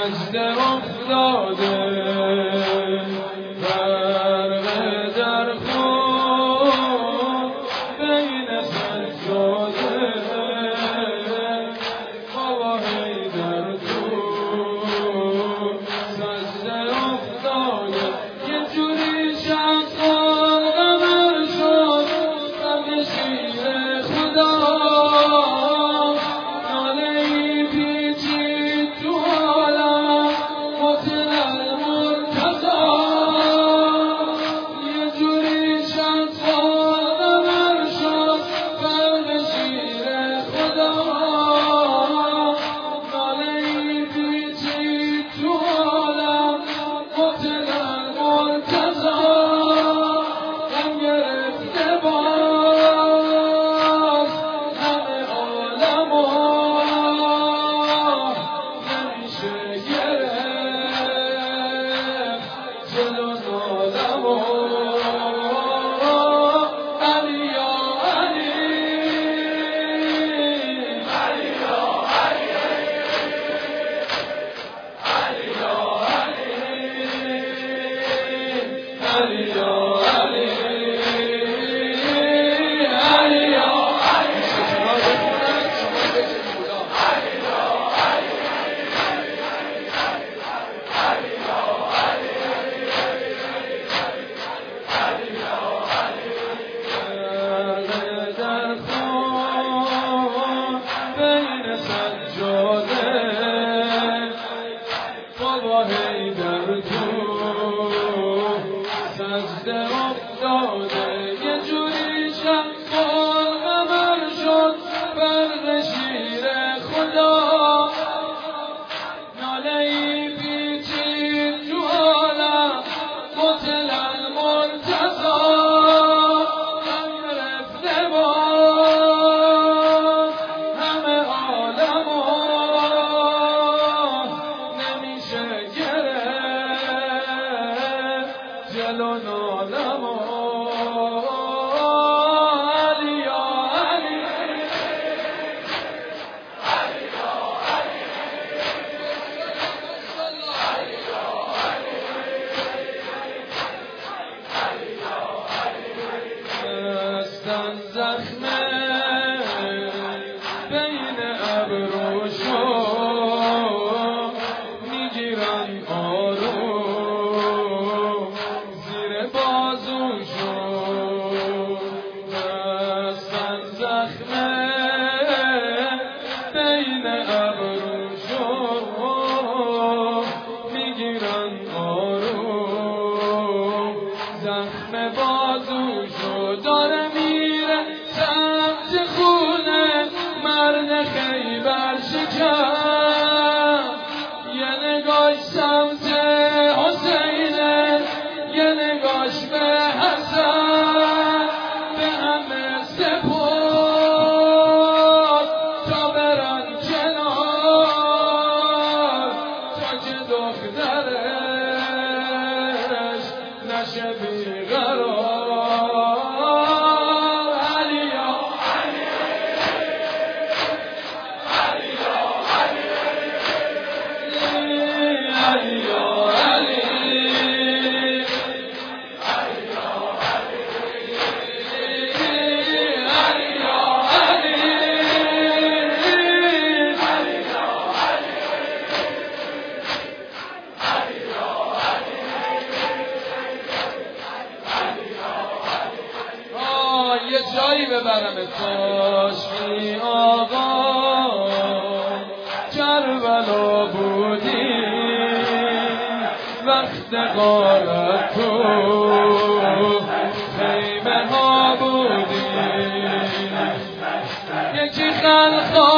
سجده افتاده غرق در خون بین سجاده بابا حیدر تو سجده افتاده یه جوری شد قمر شد غم شیر خدا سجده افتاده یه جوری شد قمر شد برق شیر خدا ناله ای پیچید تو عالم قتل المرتضی غم گرفته باد همه عالمو نمیشه گرفت جلو نالمو علی یا علی علی یا علی علی یا علی علی یا علی دستم زخمه بین ابروشو میگیرن آروم زیر بازوشو دستن زخمه بین ابروشو میگیرن آروم زخم بازوشو داره میره سمت خونه مرد خیبر شکن یه نگاش سمت حسینه یه نگاش به حسن به همه سپرد تا برن کنار تا که دخترش نشه بیقرار علی یا علی علی یا علی علی یا علی یه جایی ببرم کاشکی آقا کربلا بودی وقت غارت تو خیمه ها بودی یکی خلقا